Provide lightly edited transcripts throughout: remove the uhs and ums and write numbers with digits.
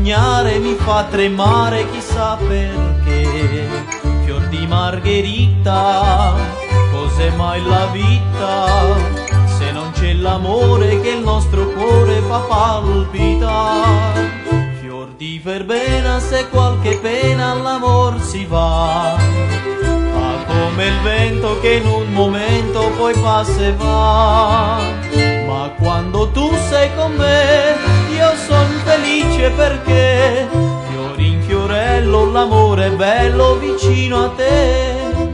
sognare, mi fa tremare chissà perché. Fior di margherita, cos'è mai la vita se non c'è l'amore che il nostro cuore fa palpitare? Fior di verbena, se qualche pena all'amor si va, fa come il vento che in un momento poi passa e va. Ma quando tu sei con me io son felice perché fiori in fiorello l'amore è bello vicino a te.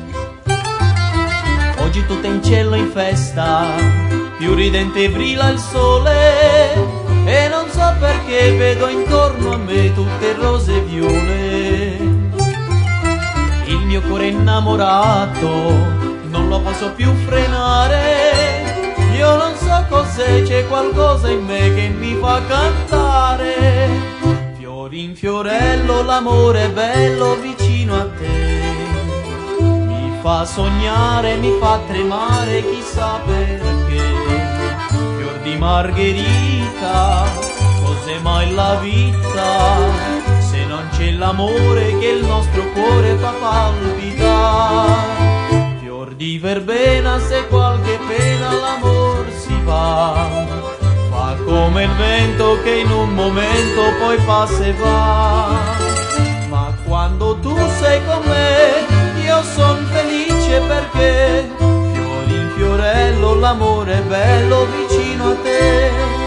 Oggi tutto è in cielo in festa, più ridente brilla il sole e non so perché vedo intorno a me tutte rose e viole. Il mio cuore innamorato non lo posso più frenare, io non so cos'è, c'è qualcosa in me che mi fa cantare. Fiori in fiorello l'amore è bello vicino a te, mi fa sognare, mi fa tremare chissà perché. Fior di margherita, cos'è mai la vita se non c'è l'amore che il nostro cuore fa palpitare? Fior di verbena, se qualche pena l'amor si va, fa come il vento che in un momento poi passa e va. Ma quando tu sei con me io son felice perché fiori in fiorello l'amore è bello vicino a te.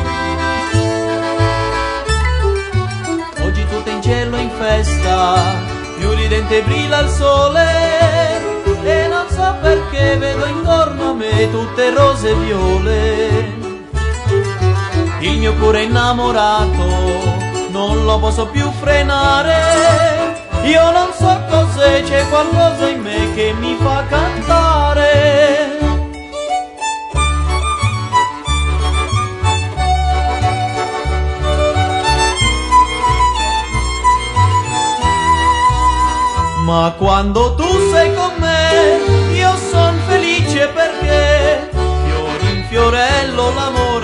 Oggi tutto è in cielo in festa, più ridente brilla il sole e non so perché vedo intorno a me tutte rose e viole. Il mio cuore innamorato non lo posso più frenare, io non so cos'è, c'è qualcosa in me che mi fa cantare. Ma quando tu sei con me io son felice perché fiori in fiorello l'amore